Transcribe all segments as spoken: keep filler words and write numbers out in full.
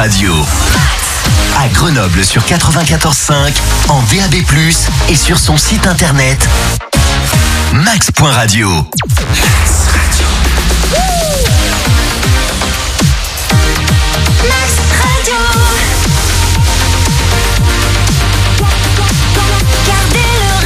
Radio. À Grenoble sur quatre-vingt-quatorze cinq, en D A B plus, et sur son site internet max point radio. Max Radio. Max Radio. Gardez le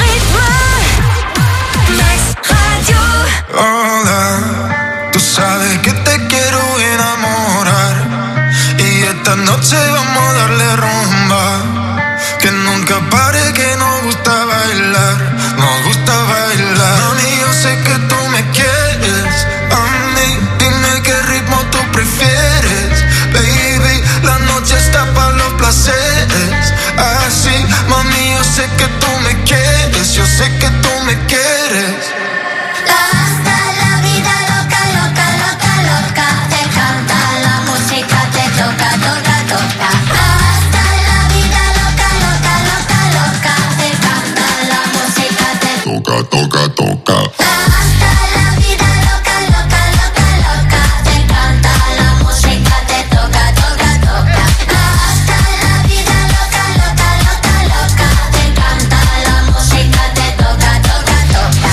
rythme. Max Radio. Hola, tú sabes que te quiero enamorar y esta noche vamos a darle rumba, que nunca pare, que nos gusta bailar, nos gusta bailar. Mami, yo sé que tú me quieres, a mí dime qué ritmo tú prefieres, baby, la noche está para los placeres, así, mami, yo sé que tú me quieres, yo sé que tú me quieres. Hasta la vida loca, loca, loca, loca, te canta la música, te toca, toca, toca. Hasta la vida loca, loca, loca, loca, te canta la música, te toca, toca, toca. Hasta la vida loca, loca, loca, loca, te canta la música, te toca, toca, toca. Hasta la vida loca, loca, loca, loca, te canta la música, te toca, toca, toca.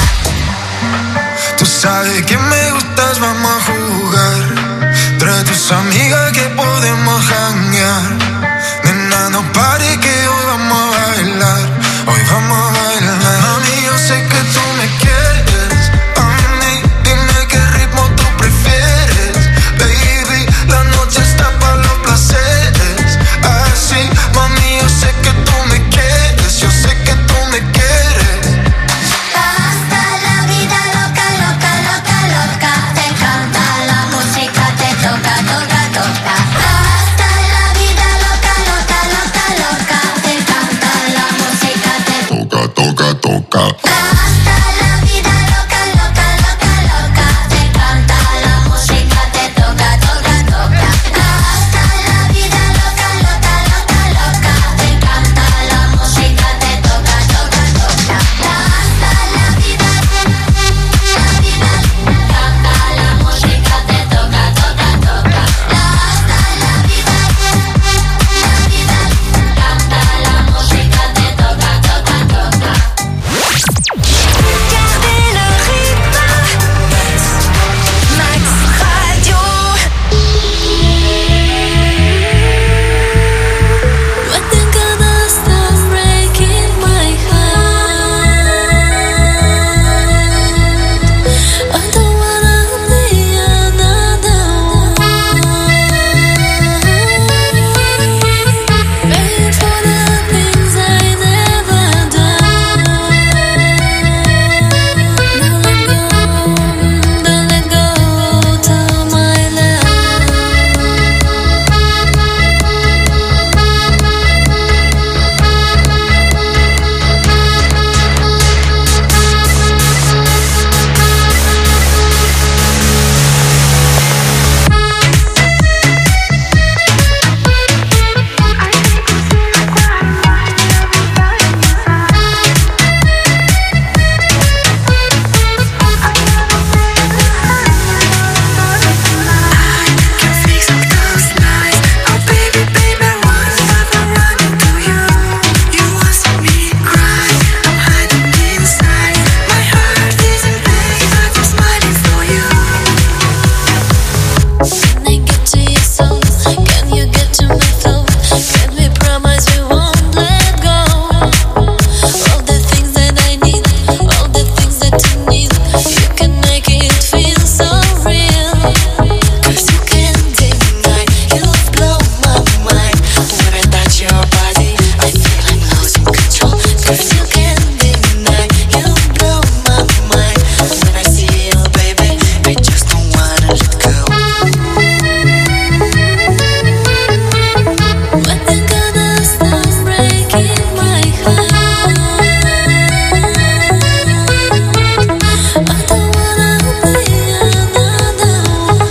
Tú sabes que me gustas, vamos a jugar. Trae tus amigas que podemos janguear. Nena, no pare que hoy vamos a bailar. Hoy vamos a bailar. Mami, yo sé que tú me quieres. A mí, dime qué ritmo tú prefieres. Baby, la noche está para los placeres. Así, mami, yo sé que tú me quieres. Yo sé que tú me quieres. Hasta la vida loca, loca, loca, loca, te canta la música, te toca, toca, toca. Hasta la vida loca, loca, loca, loca, te canta la música, te Toca, toca, toca. Hasta la vida loca, loca, loca, loca, te canta la música, te toca, toca, toca. Hasta la vida loca, loca, loca, loca, te canta la música, te toca, toca, toca. Hasta la vida, la vida, canta la música, te toca, toca, toca. Hasta la vida, la vida, canta la música, te toca, toca, toca. Gardez le rythme. Max Radio. I think I must stop breaking my heart. I don't wanna be another one. Paying for the things I never done. Now let go, don't let go to my love. Can I get to your soul? Can you get to my throat? Can we promise we won't let go? All the things that I need, all the things that you need, you can make it feel so real. 'Cause you can't deny, you blow my mind. When I touch your body, I feel I'm losing control. 'Cause you can't deny, you blow my mind. When I see you, baby, I just don't wanna let go. When the gonna stop breaking my heart, I don't wanna be another one.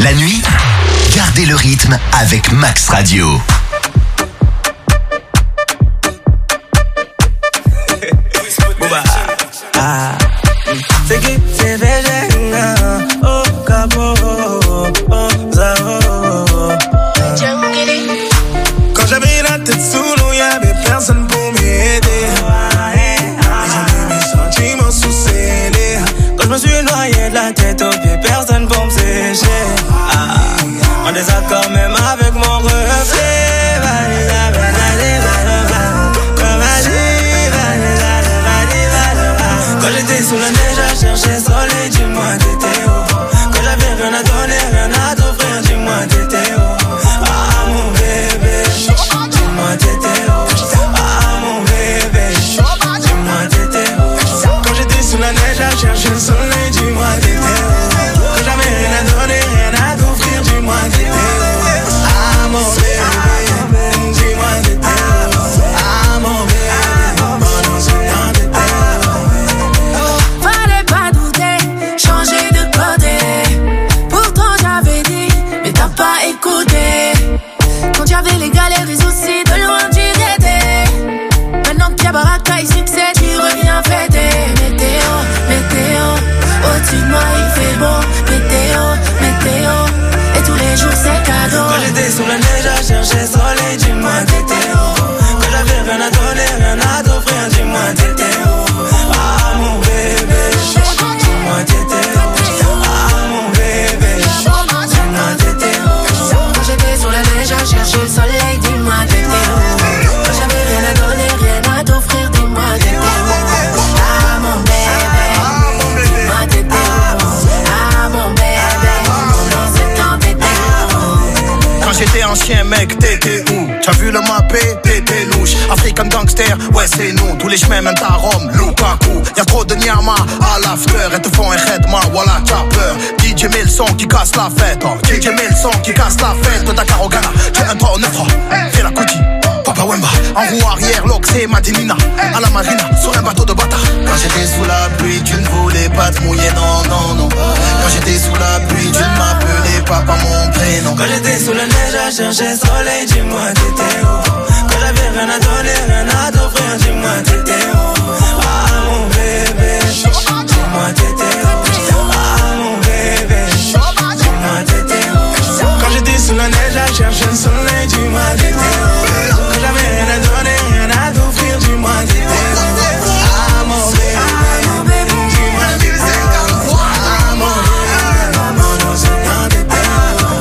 La nuit, gardez le rythme avec Max Radio. Ah, c'est qui c'est végétarien, oh capo, oh zao. Quand j'avais la tête sous l'eau, y'avait personne pour m'aider. J'avais mes sentiments sous scellés. Quand je me suis noyé de la tête aux pieds, personne pour me sécher. Ah, en désaccord même avec mon reflet. Quand j'étais sous la neige à chercher soleil, dis-moi t'étais où? Quand j'avais rien à donner, rien à t'offrir, dis-moi t'étais où? Ah mon bébé, dis-moi t'étais où? Ah mon bébé, dis-moi t'étais où? Quand j'étais sous la neige à chercher le soleil, dis-moi t'étais où? Quand j'avais rien à donner, rien à t'offrir, dis-moi t'étais où? Ah mon bébé, dis-moi t'étais où? Ah mon bébé, pendant ce temps t'étais où? Fallait pas douter, changer de côté. Pourtant j'avais dit, mais t'as pas écouté. Quand y'avais les galères et soucis, de loin tu étais. Maintenant qu'il y a baraka et succès, tu reviens fêter. Météo, météo, au-dessus de moi il fait beau. Météo, météo, et tous les jours c'est cadeau. Quand j'étais sous la neige à chercher soleil, dis-moi t'étais où? Quand j'avais rien à donner, rien à t'offrir, dis-moi t'étais où? Ah mon bébé, dis-moi t'étais où? Ah mon bébé, dis-moi t'étais où? Quand j'étais sur la neige à chercher le soleil, dis-moi t'étais où? Quand j'avais rien à donner, rien à t'offrir, dis-moi t'étais où? Ah mon bébé, dis-moi t'étais où? Ah mon bébé, pendant ce temps t'étais où? Quand j'étais un chien mec, t'étais où? T'as vu le mappé, t'étais louche. African gangster, ouais c'est nous. Tous les chemins mènent à Rome, Lukaku. Y'a trop de nyama à l'after. Elles te font un khedma, voilà t'as peur. D J met le son qui casse la fête, oh. D J met le son qui casse la fête. Dakar au Ghana, j'ai un trois au neuf, fais la kuti. Papa Wemba, en roue arrière, l'Oxé, Madinina. À la marina, sur un bateau de bâtard. Quand j'étais sous la pluie, tu ne voulais pas te mouiller, non, non, non. Quand j'étais sous la pluie, tu ne m'appelais pas par mon prénom. Quand j'étais sous la neige à chercher soleil, dis-moi t'étais où? Quand j'avais rien à donner, rien à t'offrir, dis-moi t'étais où? Ah mon bébé, dis-moi t'étais où? Ah mon bébé, dis-moi t'étais où? Quand j'étais sous la neige à chercher le soleil, dis-moi t'étais où? Quand j'avais rien à donner, rien à t'offrir, dis-moi t'étais où? Ah mon bébé, dis-moi t'étais où? Ah mon bébé, pendant ce temps t'étais où?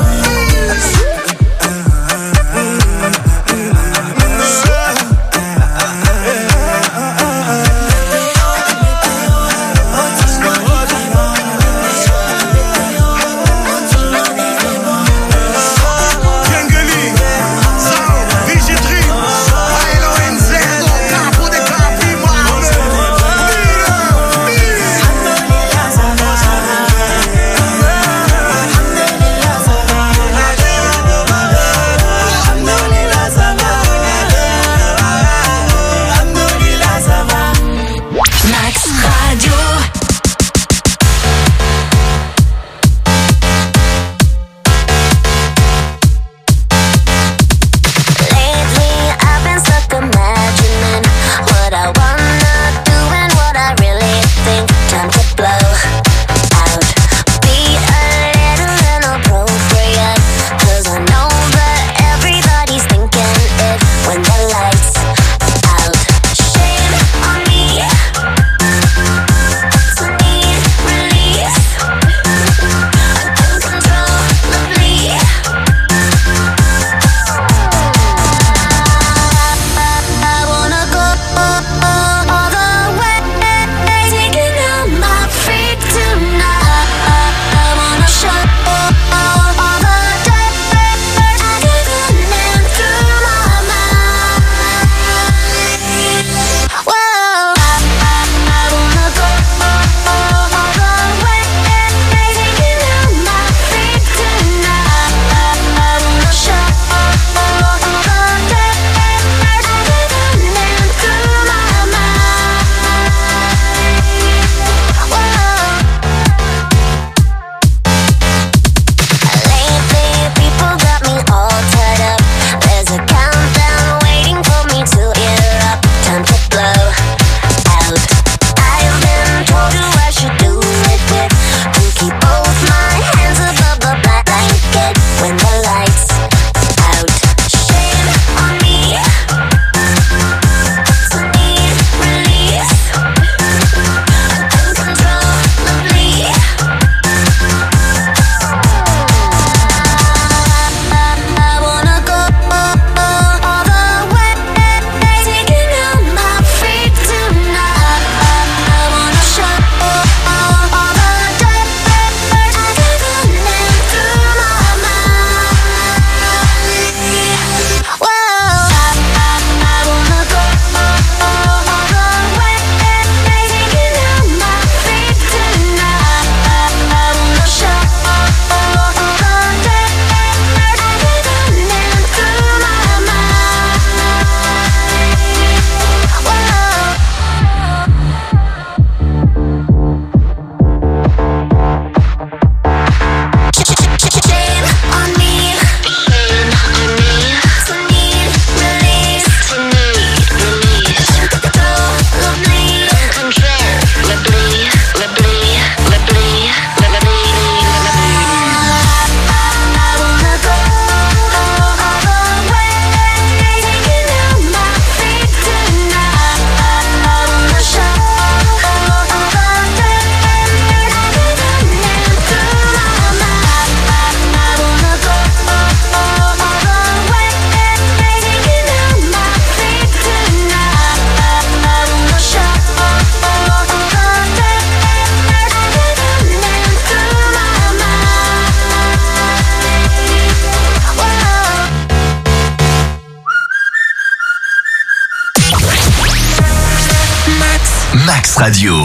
Radio.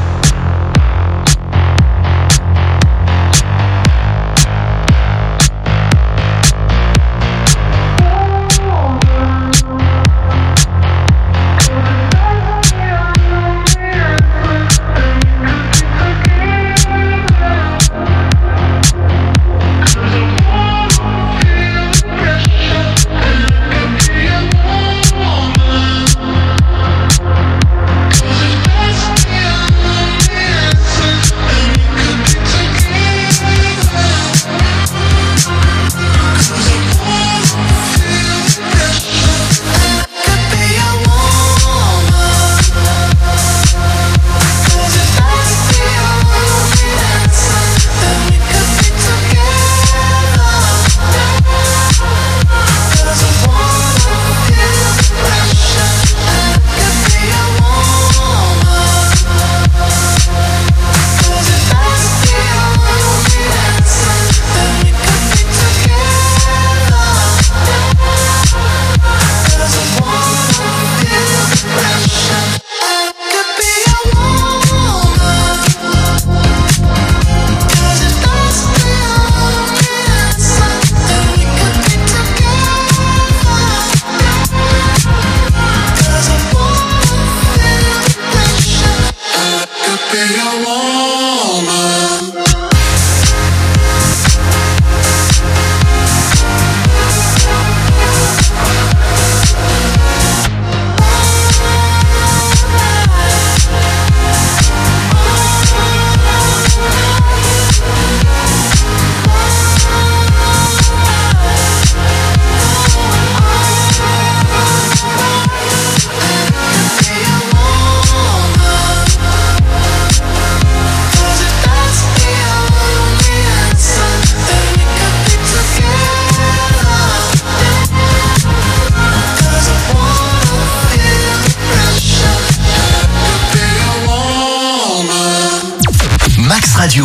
Radio,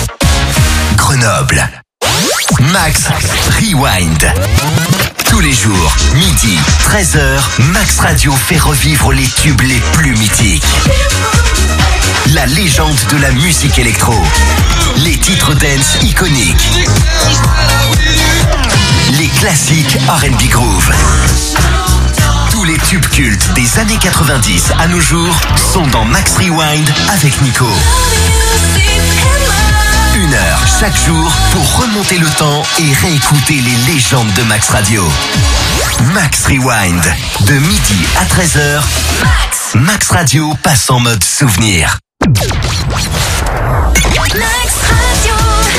Grenoble. Max Rewind. Tous les jours, midi, treize heures, Max Radio fait revivre les tubes les plus mythiques. La légende de la musique électro. Les titres dance iconiques. Les classiques R and B groove. Tous les tubes cultes des années quatre-vingt-dix à nos jours sont dans Max Rewind avec Nico. Une heure chaque jour pour remonter le temps et réécouter les légendes de Max Radio. Max Rewind, de midi à treize heures, Max, Max Radio passe en mode souvenir. Max Radio.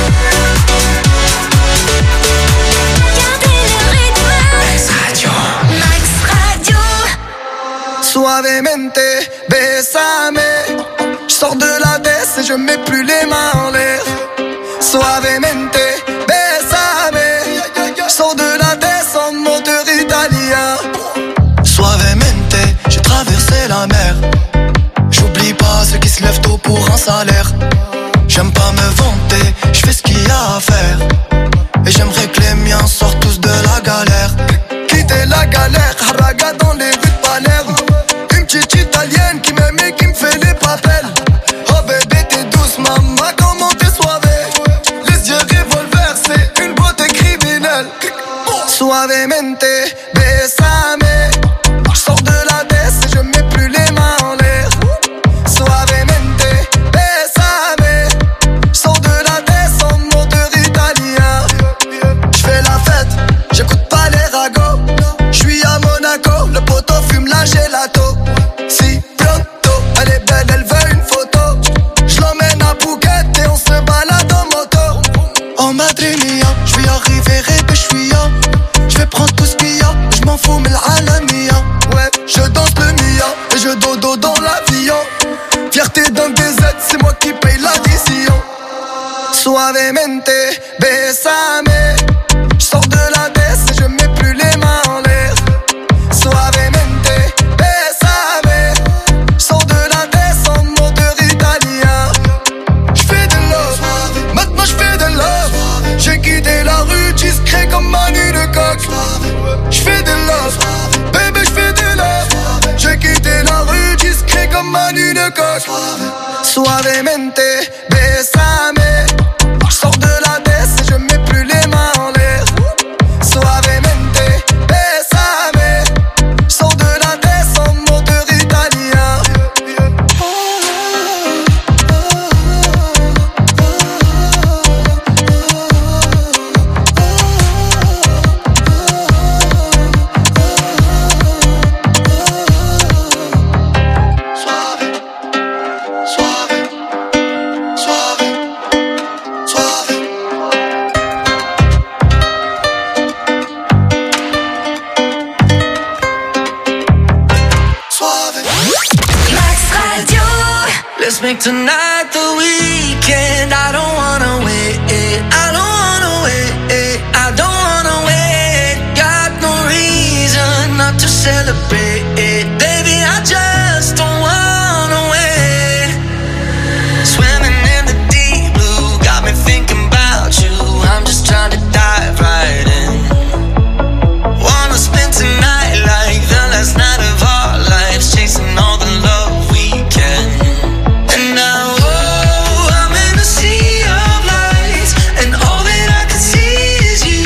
Gardez le rythme. Max Radio. Max Radio. Suavemente, bésame. Je sors de la baisse et je mets plus les mains en l'air. Suavemente, bésame. Je sors de la baisse en moteur italien. Suavemente, j'ai traversé la mer. J'oublie pas ceux qui se lèvent tôt pour un salaire. J'aime pas me vanter, je fais ce qu'il y a à faire. Et j'aimerais que les miens sortent tous de la galère. Quitter la galère, haraga dans les rues de Palerme. Une petite italienne qui m'aime et qui me fait les papels. Oh bébé t'es douce maman, comment t'es soivée. Les yeux revolver, c'est une beauté criminelle. Suavemente, bésame. Je sors de la baisse et je mets plus les mains en l'air. Suavemente, bésame. Je sors de la baisse en moteur italien. Je fais la fête, j'écoute pas les ragots. Je suis à Monaco, le poteau fume la gelato. Si pronto, elle est belle, elle veut une photo. Je l'emmène à Phuket et on se balade en moto. Oh madre mia, je vais arriver répéchouia. Je vais prendre tout ce qu'il y a, je m'en fous mais l'alamia. Ouais, je danse le mia et je dodo dans l'avion. Fierté d'un D Z, c'est moi qui paye l'addition. Suavemente, bésame. Je sors de la baisse et je mets plus les mains en l'air. Suavemente, bésame. Je sors de la baisse en moteur italien. Je fais de love, maintenant je fais de love. J'ai quitté la rue discret comme Manu de coq. Je fais de love, bébé Suavemente, bésame. Sors de la baisse et je mets plus les mains en l'air. Suavemente, bésame. Sors de la baisse en moteur italien. Let's make tonight the weekend. I don't wanna wait. I don't wanna wait. I don't wanna wait. Got no reason not to celebrate. Baby, I just don't wanna wait. Swimming in the deep blue got me thinking about you. I'm just trying to dive right in. Wanna spend tonight like the last night of our lives, chasing all the love we can. And now, oh, I'm in a sea of lights, and all that I can see is you.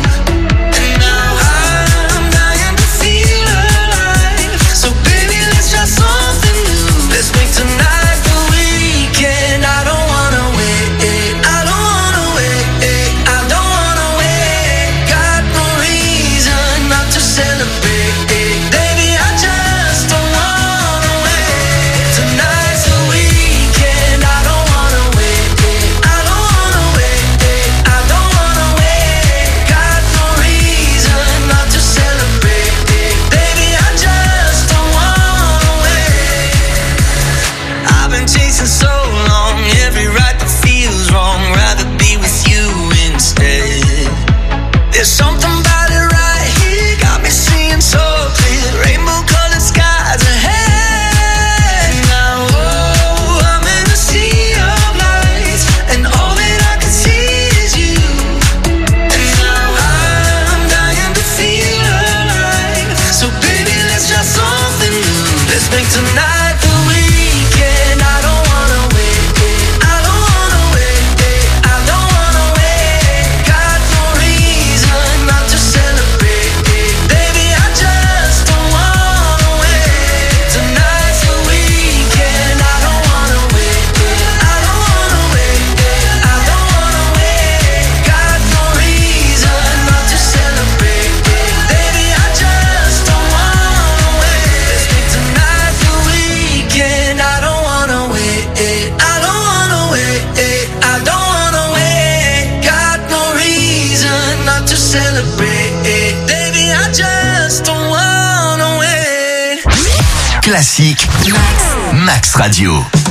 And now I'm dying to feel alive. So baby, let's try something new. Let's make tonight the weekend. I don't wanna wait. I don't wanna wait. I don't wanna wait. Got no reason not to celebrate. Baby, I just don't wanna wait. Tonight's the weekend. I don't wanna wait. I don't wanna wait. I don't wanna wait. Got no reason not to celebrate. Baby, I just don't wanna wait. I've been chasing so long, every right that feels wrong. Rather be with you instead. There's something about it right here, got me seeing so clear. Rainbow colored skies ahead. Now, oh, I'm in a sea of lights, and all that I can see is you. And now I'm dying to feel alive. So baby, let's try something new. Let's make tonight the weekend. I don't wanna wait. I don't wanna wait. I don't wanna wait. Got no reason not to celebrate. Baby, I just don't wanna wait. Tonight's the weekend. I don't wanna wait. I don't wanna wait. I don't wanna wait. Got no reason not to celebrate. Baby, I just don't wanna wait. Let's make tonight the weekend. I don't wanna wait. I don't wanna wait. I don't wanna wait. Got no reason not to celebrate. Baby, I just don't wanna wait. Classique Max Radio.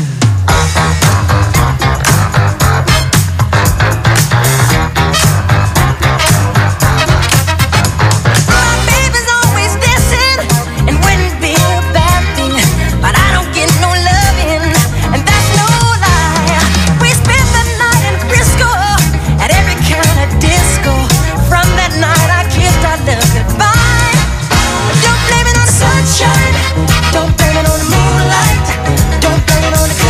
Baby's always dancing and wouldn't be a bad thing, but I don't get no loving, and that's no lie. We spent the night in Frisco at every kind of disco. From that night I kissed our love goodbye. Don't blame it on the sunshine, don't blame it on the moonlight, don't blame it on the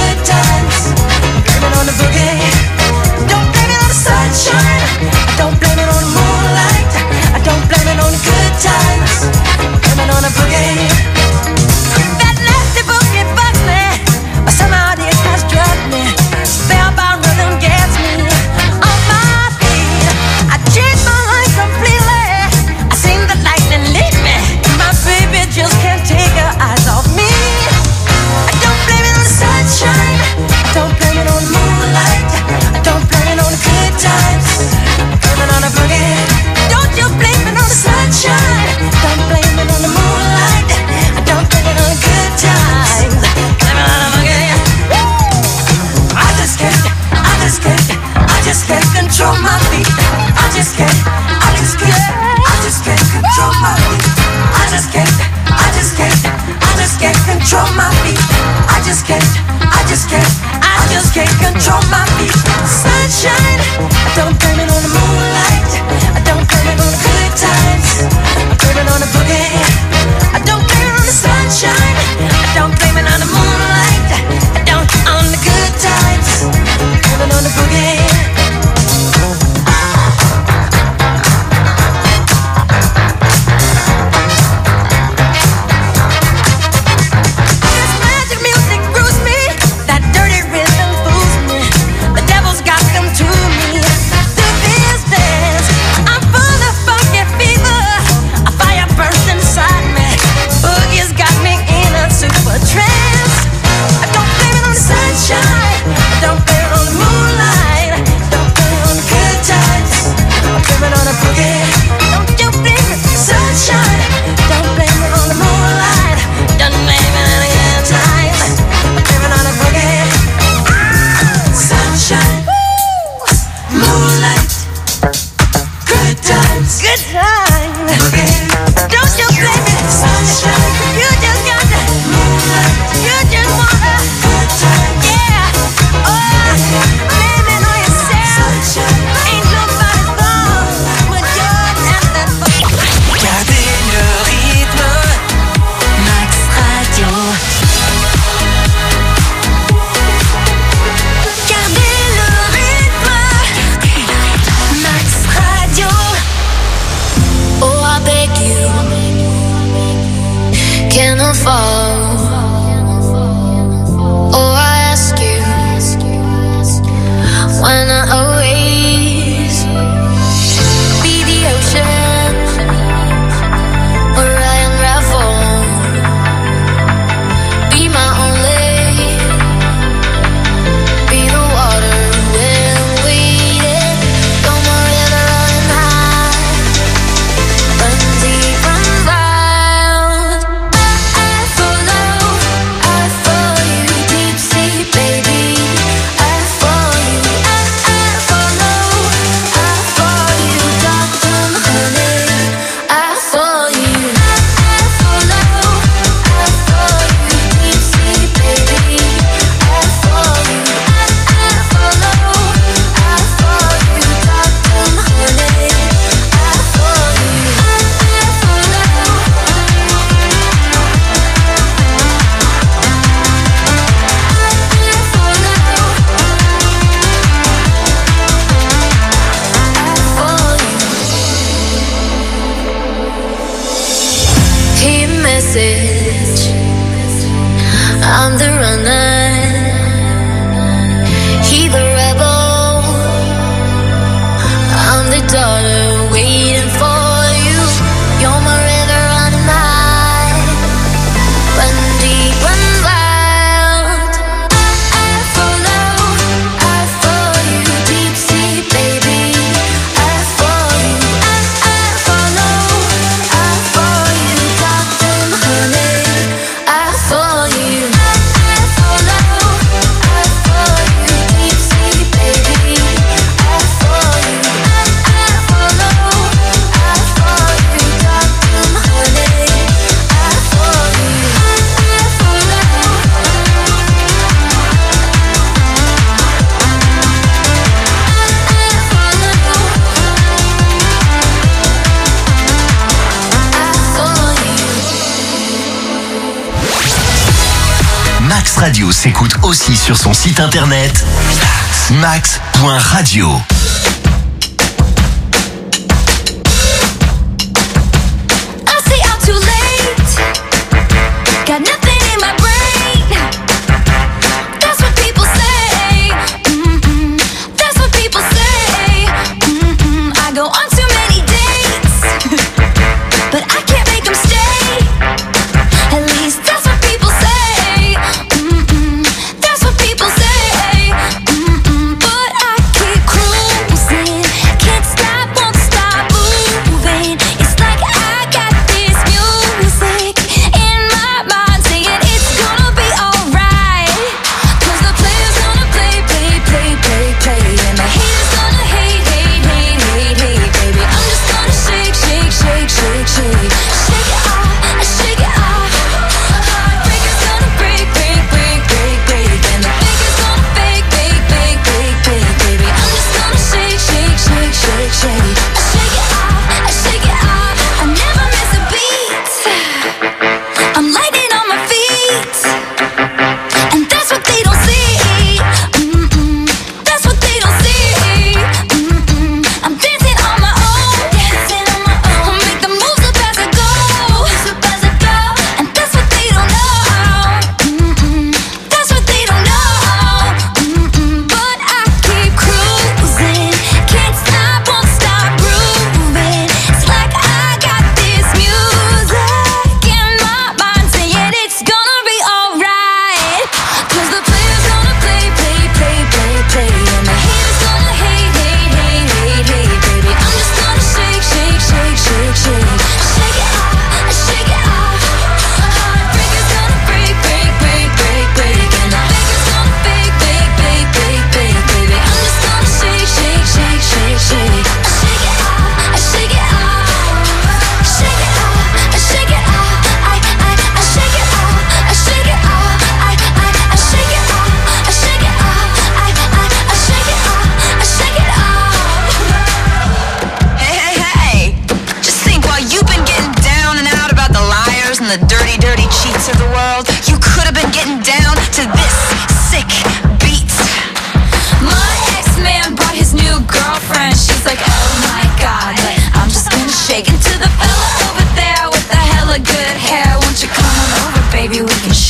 good time. Don't you blame it, sunshine. You just got to, you just wanna, good time. Yeah, oh, blame it on yourself. Ain't nobody's fault but yours and that fault. Gardez le rythme. Max Radio. Gardez le rythme. Max Radio. Oh, I beg you, can I fall? Oh, I ask you, when I always be the ocean where I unravel, be my only, be the water when waiting, you're my river running high. Run deep, run wild. I, I follow, I follow you, deep sea, baby. I follow you, I, I follow, I follow you, Doctor Honey. I follow you, I, I follow, I follow you, deep sea, baby. I follow you, I, I follow, I follow you, Doctor Honey. I follow you, I, I Key message, I'm the runner, he the rebel, I'm the daughter waiting for you. You're my river running high, run deep, run wild. I, I follow, I follow you, deep sea, baby. I follow you, I, I follow, I follow you, Doctor Honey. I follow you, I, I follow, I follow you, deep sea, baby. I follow you, I, I follow, I follow you, Doctor Honey. I follow you, I, I Max Radio s'écoute aussi sur son site internet max point radio. I say I'm too late. Got nothing in my brain. That's what people say. Mm-mm. That's what people say. Mm-mm. I go on too many dates, but I can't make them stay. At least that's what people say. Mm-mm. That's what people say. Mm-mm. But I keep cruising. Can't stop, won't stop moving. It's like I got this music in my mind saying it's gonna be alright. 'Cause the player's gonna play, play, play, play, play. And the haters gonna hate, hate, hate, hate, hate, baby.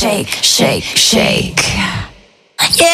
shake, shake, shake. Yeah.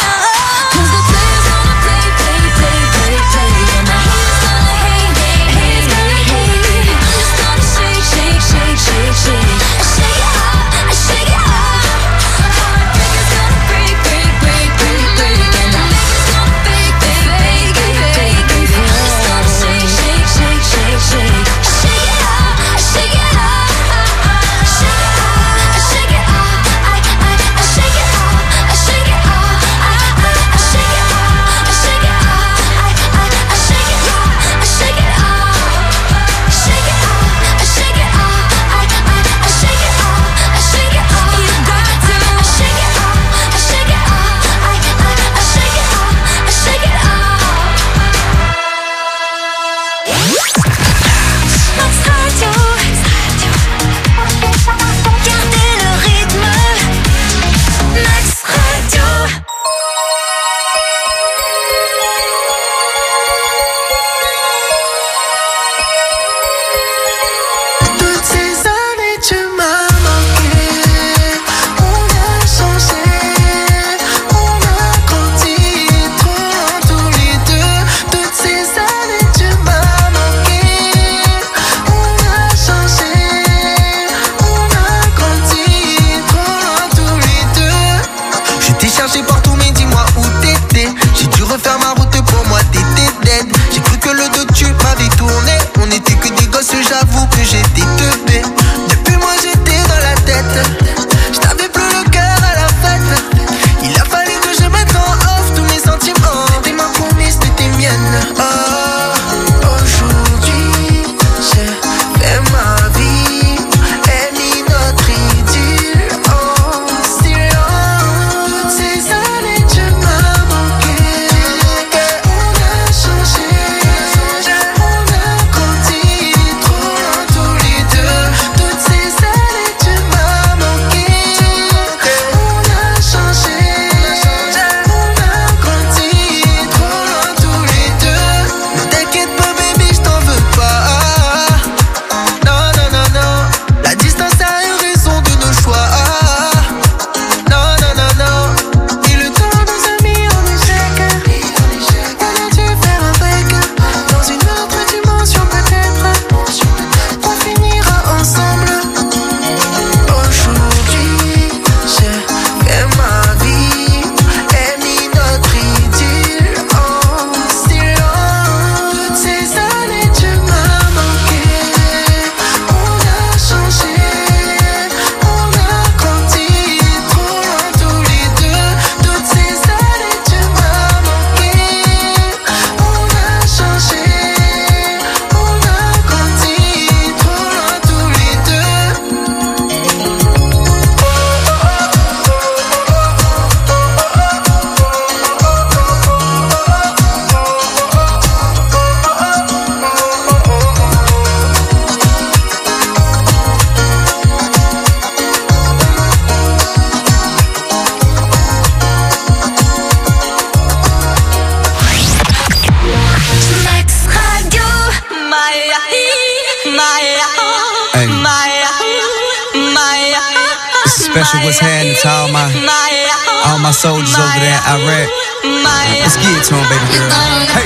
Special what's happening to all my all my soldiers over there in Iraq. Let's get it to them, baby girl. Hey.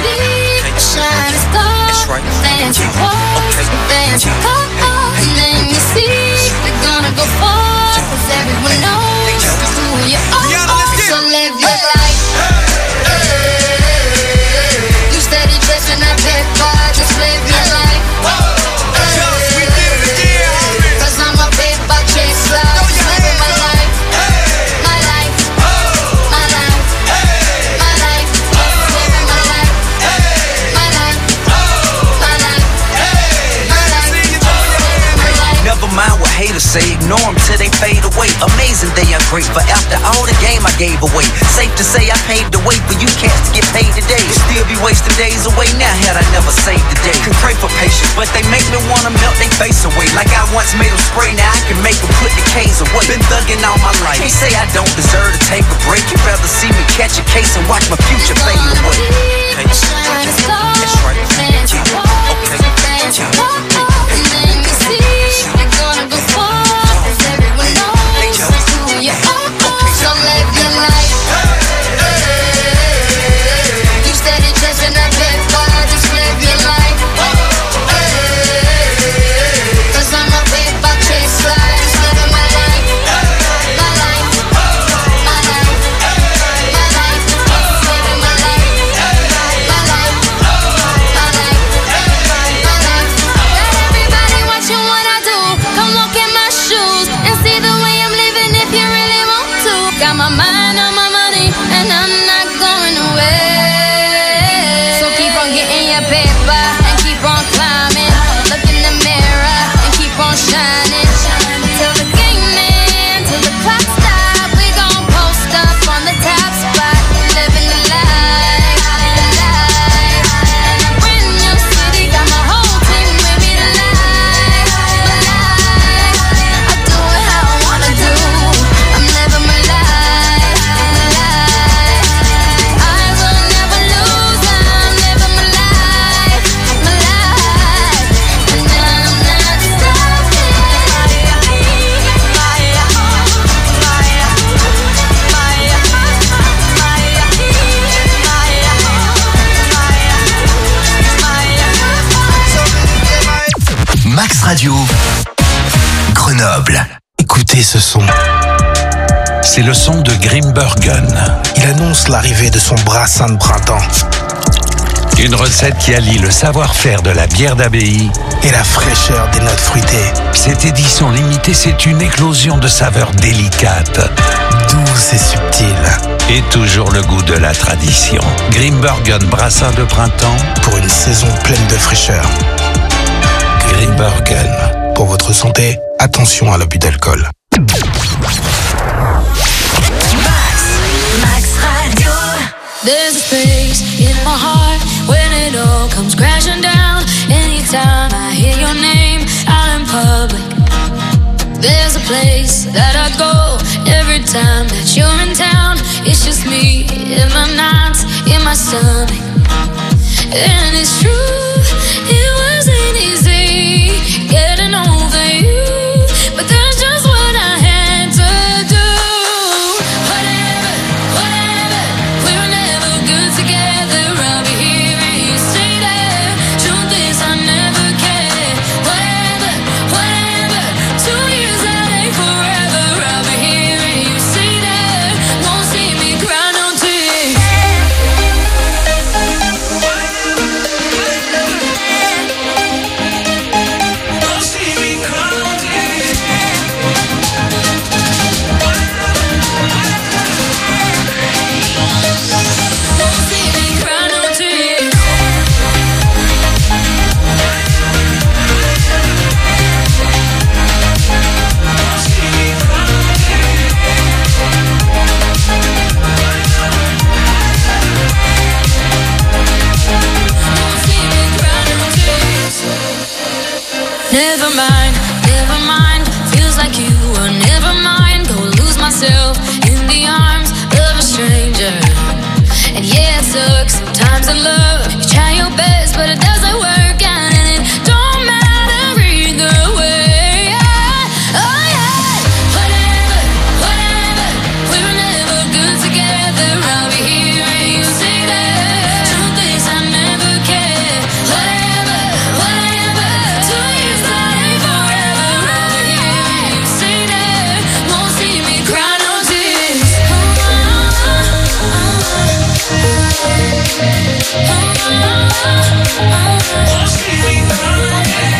That's right. Fancy cars, fancy cars, and then you see we're gonna go far, 'cause everyone knows who you are. So live your life. You steady dressing that big bar, just live your life. Cause I'm a paper chaser. Mind what haters say, ignore them till they fade away. Amazing they are great, but after all the game I gave away, safe to say I paved the way for you cats to get paid today. Still be wasting days away now had I never saved the day. Can pray for patience, but they make me wanna melt they face away. Like I once made them spray, now I can make them put the K's away. Been thugging all my life, can't say I don't deserve to take a break. You'd rather see me catch a case and watch my future fade away. Hey, that's right. Okay. Max Radio, Grenoble. Écoutez ce son. C'est le son de Grimbergen. Il annonce l'arrivée de son brassin de printemps. Une recette qui allie le savoir-faire de la bière d'abbaye et la fraîcheur des notes fruitées. Cette édition limitée, c'est une éclosion de saveurs délicates, douces et subtiles. Et toujours le goût de la tradition. Grimbergen brassin de printemps pour une saison pleine de fraîcheur. Grimbergen. Pour votre santé, attention à l'abus d'alcool. There's a space in my heart when it all comes crashing down. Anytime I hear your name out in public, there's a place that I go every time that you're in town. It's just me in my nights, in my stomach. And it's true, it wasn't easy getting over you, but that's just what I had to do. Whatever, whatever, we were never good together. I'll be here and you stay there. Truth is I never cared. Whatever, whatever, two years that ain't forever. I'll be here and you stay there. Won't see me cry no tears. Never mind, never mind. Feels like you were never mine. Go lose myself in the arms of a stranger. And yeah, it sucks sometimes in love. You try your best, but it doesn't work out, and it don't matter either way. Yeah. Oh yeah. Whatever, whatever. We were never good together. I'll be here and you say that. Truth is I never cared. Whatever, whatever. Two years that ain't forever. I'll be here and you say that. Won't see me cry no tears. Won't see me cry.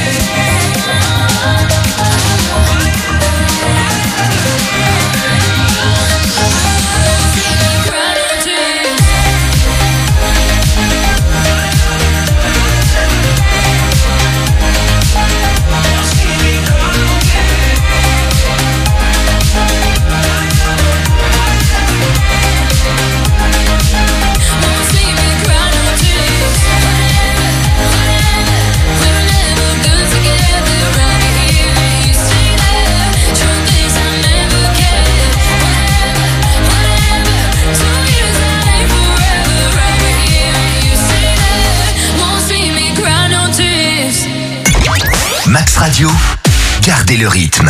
Max Radio, gardez le rythme.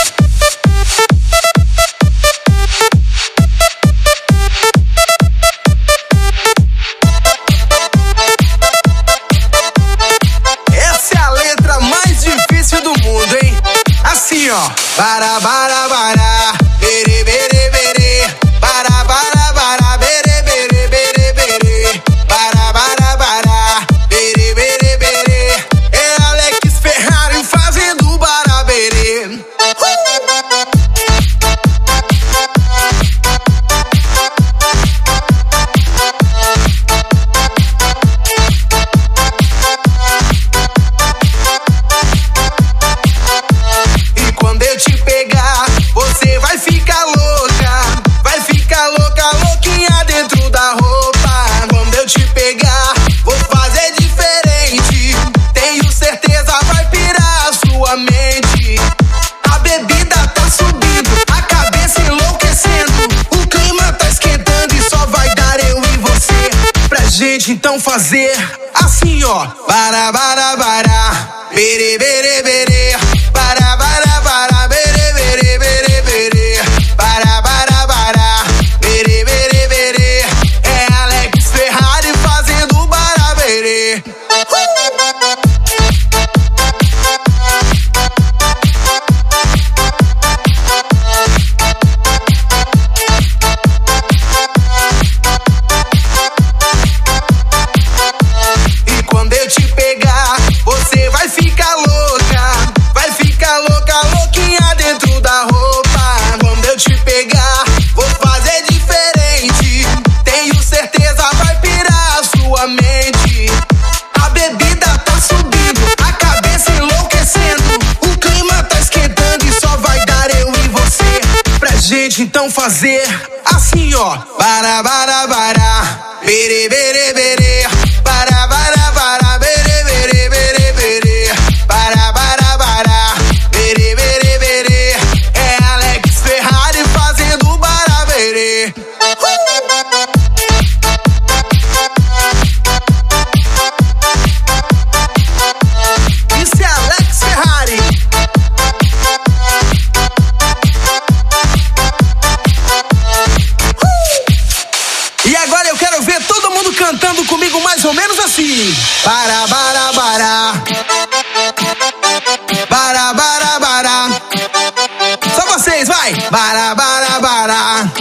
Essa é a letra mais difícil do mundo, hein? Assim, ó. Bara, bara, bara. Bere, bere, bere. Bara, bara, bara. Bere, bere, bere, bere. Bara, bara, bara. Bere, bere, bere. É Alex Ferrari fazendo barabere. E quando eu te pegar, você vai ficar louca. Vai ficar louca, louquinha dentro da roupa. Quando eu te pegar, vou fazer diferente. Tenho certeza vai pirar a sua mente. A bebida tá subindo, a cabeça enlouquecendo. O clima tá esquentando e só vai dar eu e você. Pra gente então fazer assim, ó. Bara, bara, bara. Bere, bere, bere. Bara, bara, bara. Bere, bere, bere, bere. Bara, bara, bara. Bere, bere, bere. É Alex Ferrari fazendo barabere. vamos fazer assim, ó. Bara, bara, bara, bere, bere, bere. Bara, bara, bara, bere, bere, bere, bere. Bara, bara, bara, bere, bere, bere. É Alex Ferrari fazendo bara, bere. Isso é Alex Ferrari. E agora eu quero ver todo mundo cantando comigo mais ou menos assim. Bara, bara, bara. Bara, bara, bara. Só vocês, vai. Bara, bara, bara.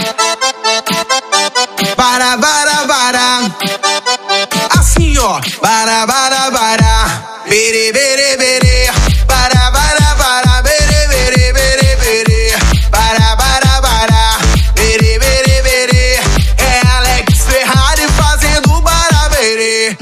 Bara, bara, bara. Assim, ó. Bara, bara, bara. Bere, bere, bere. Bara, bara, bara. Bere, bere, bere, bere. Bara, bara, bara. Bere, bere, bere. É Alex Ferrari fazendo bara, bere.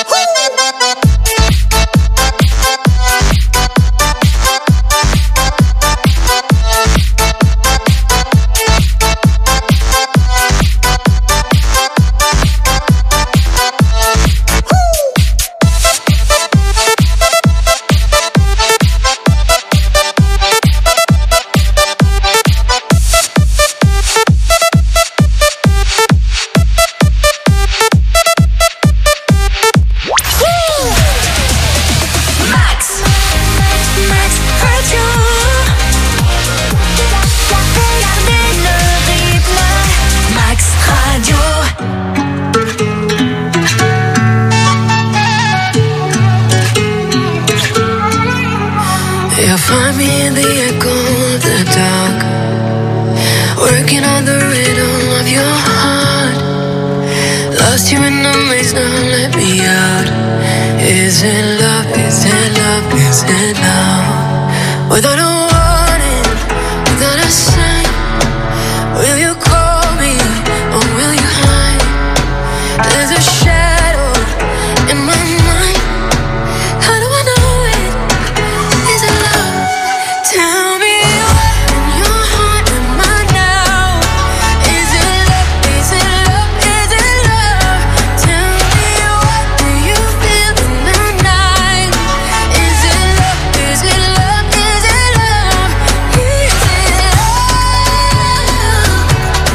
You'll find me in the echo of the dark, working on the rhythm of your heart. Lost you in the maze, now let me out. Is it love, is it love, is it love? Without a warning, without a sign, will you call me or will you hide? There's a shadow in my mind. How do I know it? Is it love? Tell me what in your heart am I now? Is it love? Is it love? Is it love? Tell me what do you feel in the night? Is it love? Is it love? Is it love? Is it love?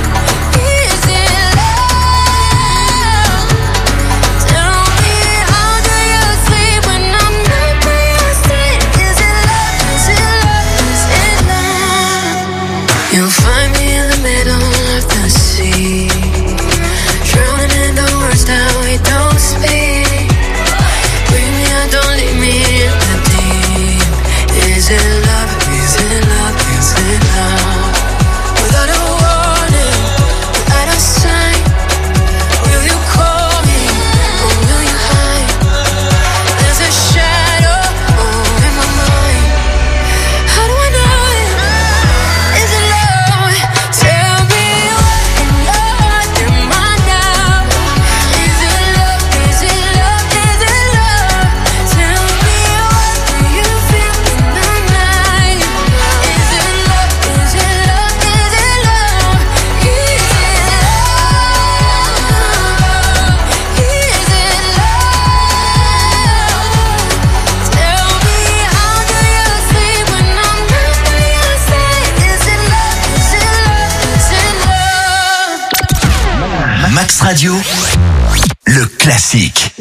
Is it love? Tell me how do you sleep when I'm not by your side? Is it love? Is it love? Is it love? You'll find me in the middle of the sea, drowning in the words that we don't speak. Bring me out, don't leave me in the deep. Is it love? Is it love? Is it love? Without a warning, without a sign, will you call me or will you hide? There's a shadow oh, in my mind. How do I know it? Is it love? Tell me what in your heart am I now? Is it love? Is it love? Is it love? Tell me what do you feel in the night? Is it love? Is it love? Is it love? Is it love? Is it love? Tell me how do you sleep when I'm not by your side? Is it love? Is it love? Is it love? Max Radio, le classique.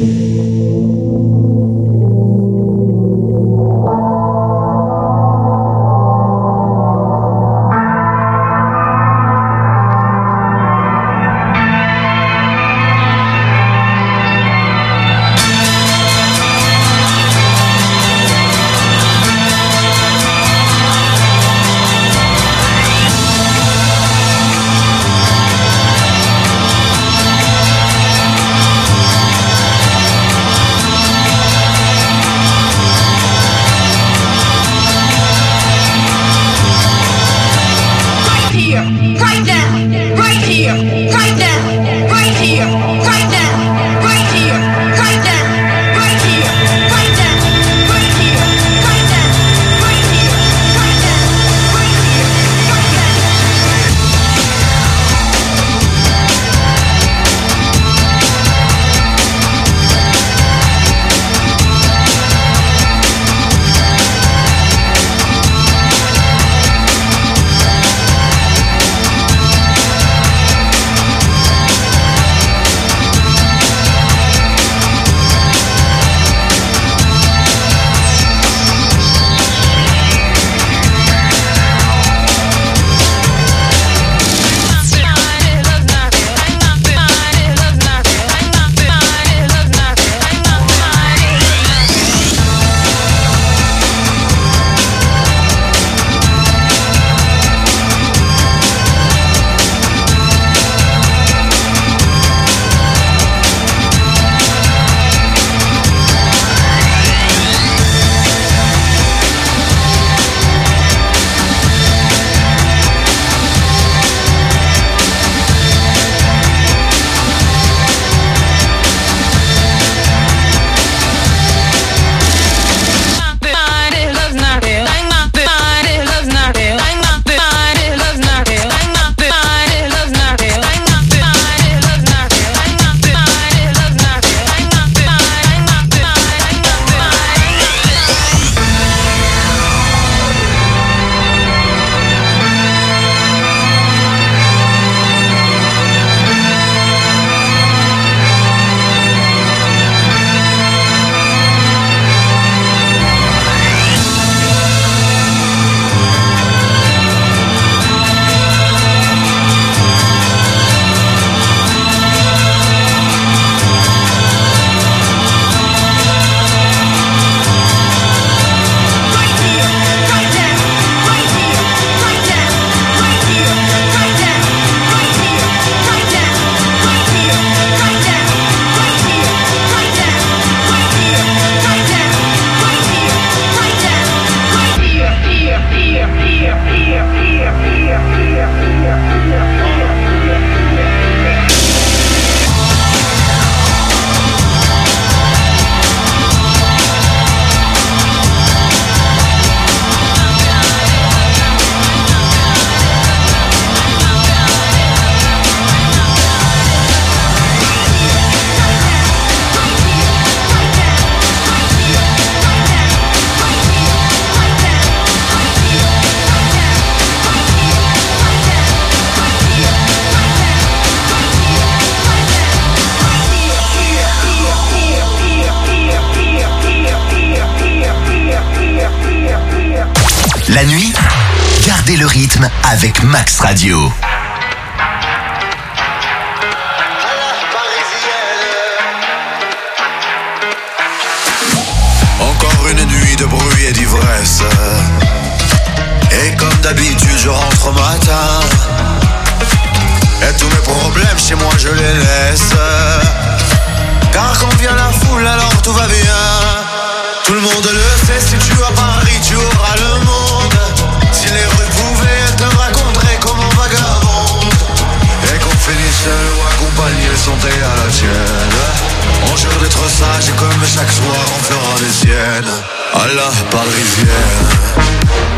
Is La nuit, gardez le rythme avec Max Radio. Encore une nuit de bruit et d'ivresse. Et comme d'habitude je rentre au matin. Et tous mes problèmes chez moi je les laisse. Car quand vient la foule alors tout va bien. Tout le monde le sait, si tu as Paris tu auras le monde. Si les rues pouvaient, elles te raconteraient comment vagabonde. Et qu'on finisse seul ou accompagné, santé à la tienne. On jure d'être sage et comme chaque soir on fera des siennes. À la parisienne.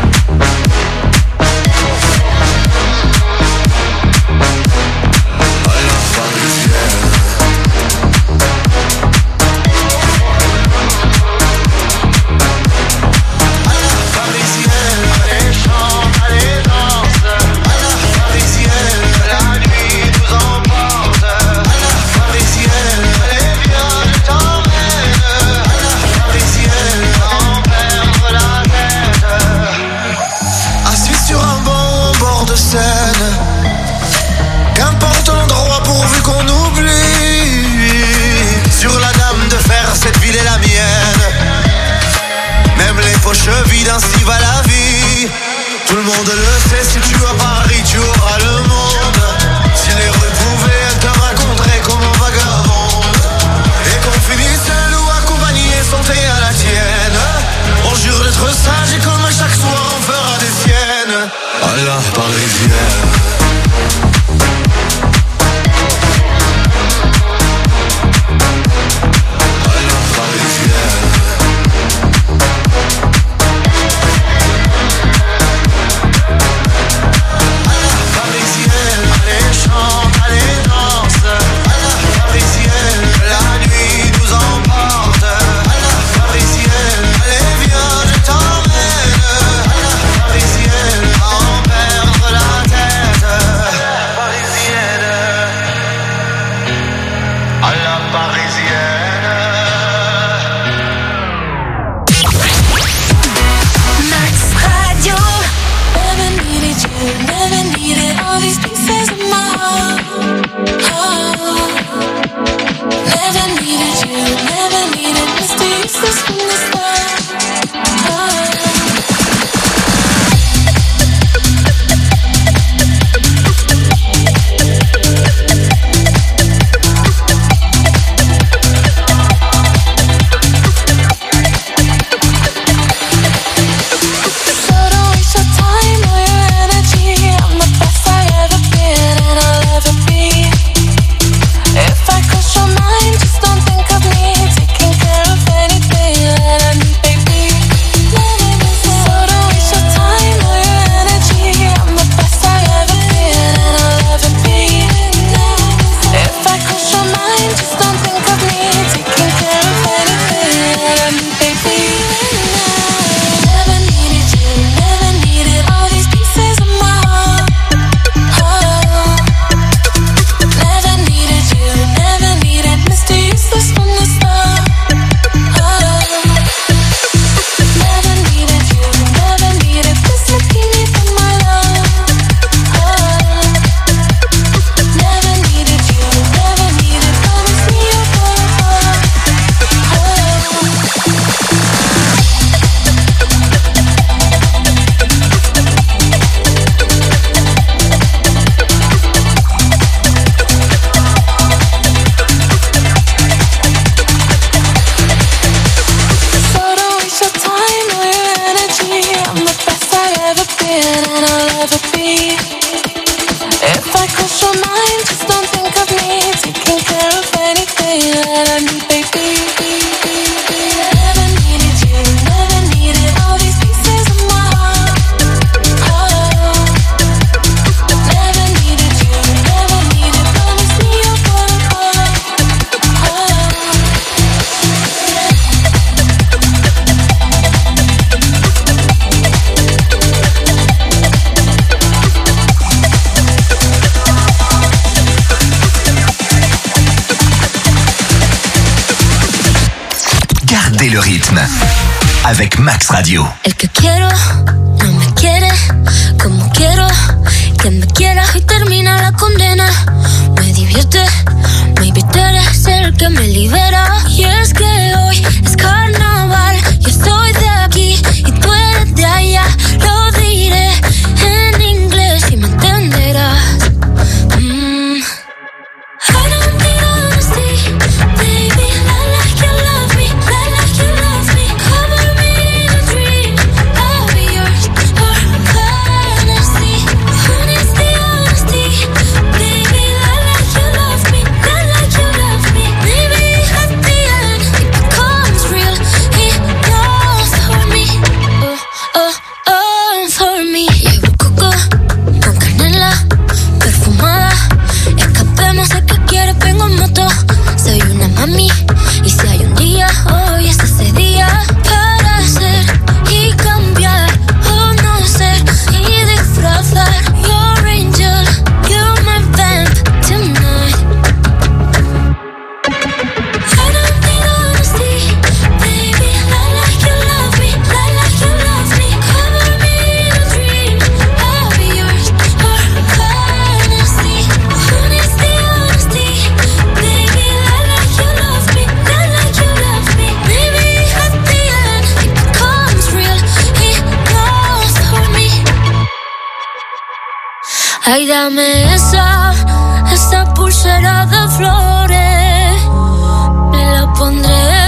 Qu'importe l'endroit pourvu qu'on oublie. Sur la dame de fer, cette ville est la mienne. Même les poches vides, ainsi va la vie. Tout le monde le sait, si tu as Paris, tu auras le monde. Si les rues pouvaient, elles te raconteraient comment vagabonde. Et qu'on finisse seul ou accompagné, santé à la tienne. On jure d'être sage et comme à chaque soir on fera des siennes. À la parisienne. Parisienne. avec Max Radio. El que quiero no me quiere como quiero que me quiera y termina la condena. Me divierte, maybe tú eres el que me libera. Y es que hoy es carnaval, yo soy de aquí y tú eres de allá. Lo diré en inglés y me entenderás. Mm. I don't need honesty, baby. I like you love me, I like you love me. Cover me in a dream, I'll be yours for fantasy. Honesty, honesty, baby. I like you love me, I like you love me. Maybe at the end it becomes real enough for me. Oh, oh, oh, for me. Llevo coco con canela perfumada. Escapemos de que quieres, vengo en moto. Soy una mami y si hay un día, hoy es ese día para ser y cambiar o no ser y disfrazar. Your angel, you're my vamp tonight. I don't need honesty, baby. I like you love me, I like you love me. Cover me in a dream, I'll be yours for fantasy. Honesty, honesty, baby. I like you love me, I like you love me. Maybe at the end it becomes real enough for me. Ay, dame esa, esa pulsera de flores. Me la pondré